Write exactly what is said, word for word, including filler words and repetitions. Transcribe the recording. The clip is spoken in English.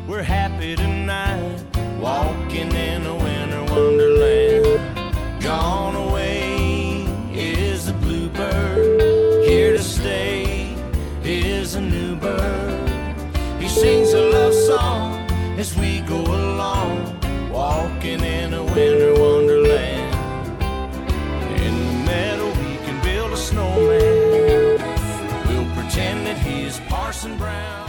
We're happy tonight, walking in a winter wonderland. Gone away is the bluebird, here to stay is a new bird. He sings a love song as we go along, walking in a winter wonderland. In the meadow we can build a snowman, we'll pretend that he's Parson Brown.